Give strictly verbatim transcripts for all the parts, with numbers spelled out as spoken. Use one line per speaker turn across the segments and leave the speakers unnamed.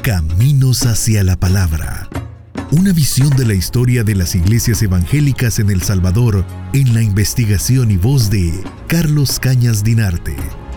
Caminos hacia la Palabra. Una visión de la historia de las iglesias evangélicas en El Salvador en la investigación y voz de Carlos Cañas Dinarte.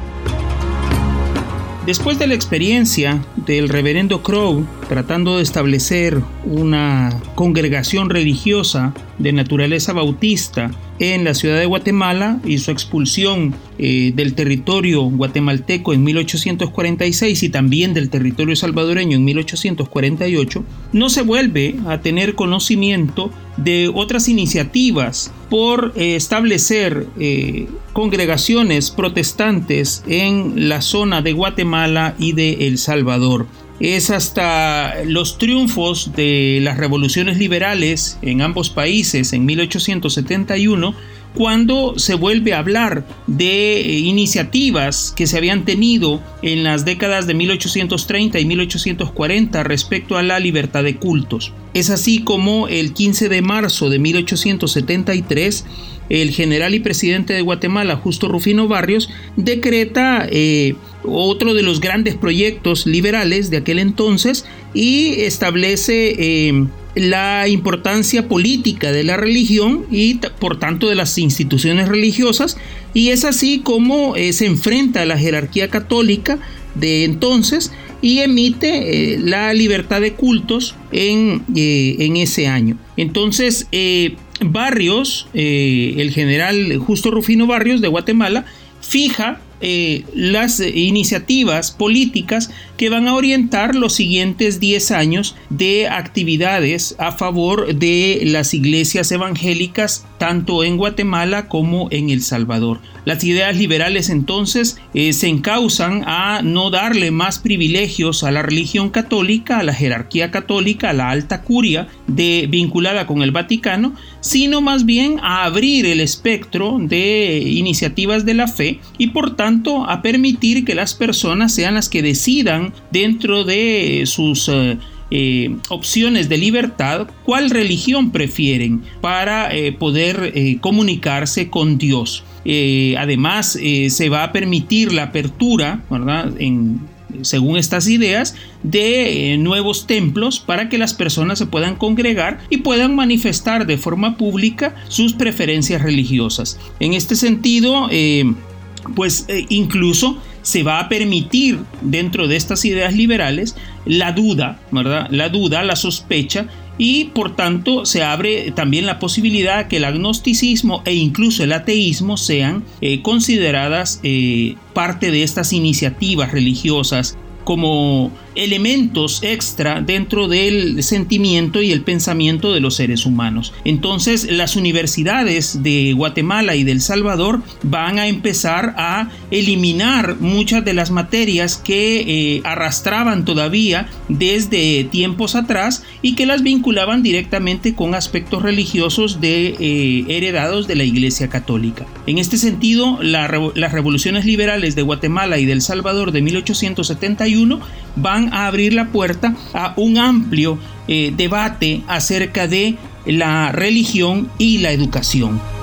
Después de la experiencia del reverendo Crowe tratando de establecer una congregación religiosa de naturaleza bautista en la ciudad de Guatemala y su expulsión eh, del territorio guatemalteco en mil ochocientos cuarenta y seis y también del territorio salvadoreño en mil ochocientos cuarenta y ocho, no se vuelve a tener conocimiento de otras iniciativas por eh, establecer eh, congregaciones protestantes en la zona de Guatemala y de El Salvador. Es hasta los triunfos de las revoluciones liberales en ambos países en mil ochocientos setenta y uno cuando se vuelve a hablar de iniciativas que se habían tenido en las décadas de mil ochocientos treinta y mil ochocientos cuarenta respecto a la libertad de cultos. Es así como el quince de marzo de mil ochocientos setenta y tres el general y presidente de Guatemala, Justo Rufino Barrios, decreta eh, otro de los grandes proyectos liberales de aquel entonces y establece eh, la importancia política de la religión y t- por tanto de las instituciones religiosas, y es así como eh, se enfrenta a la jerarquía católica de entonces y emite eh, la libertad de cultos en, eh, en ese año. Entonces eh, Barrios, eh, el general Justo Rufino Barrios de Guatemala, fija eh, las iniciativas políticas que van a orientar los siguientes diez años de actividades a favor de las iglesias evangélicas tanto en Guatemala como en El Salvador. Las ideas liberales entonces eh, se encauzan a no darle más privilegios a la religión católica, a la jerarquía católica, a la alta curia de, vinculada con el Vaticano, sino más bien a abrir el espectro de iniciativas de la fe y por tanto a permitir que las personas sean las que decidan dentro de sus eh, eh, opciones de libertad cuál religión prefieren para eh, poder eh, comunicarse con Dios. Eh, además eh, se va a permitir la apertura, ¿verdad?, en según estas ideas, de eh, nuevos templos para que las personas se puedan congregar y puedan manifestar de forma pública sus preferencias religiosas. En este sentido, eh, pues eh, incluso se va a permitir dentro de estas ideas liberales la duda, ¿verdad? La duda, la sospecha, y por tanto se abre también la posibilidad que el agnosticismo e incluso el ateísmo sean eh, consideradas eh, parte de estas iniciativas religiosas como elementos extra dentro del sentimiento y el pensamiento de los seres humanos. Entonces, las universidades de Guatemala y de El Salvador van a empezar a eliminar muchas de las materias que eh, arrastraban todavía desde tiempos atrás y que las vinculaban directamente con aspectos religiosos de, eh, heredados de la Iglesia Católica. En este sentido, la, las revoluciones liberales de Guatemala y de El Salvador de mil ochocientos setenta y uno van a abrir la puerta a un amplio eh, debate acerca de la religión y la educación.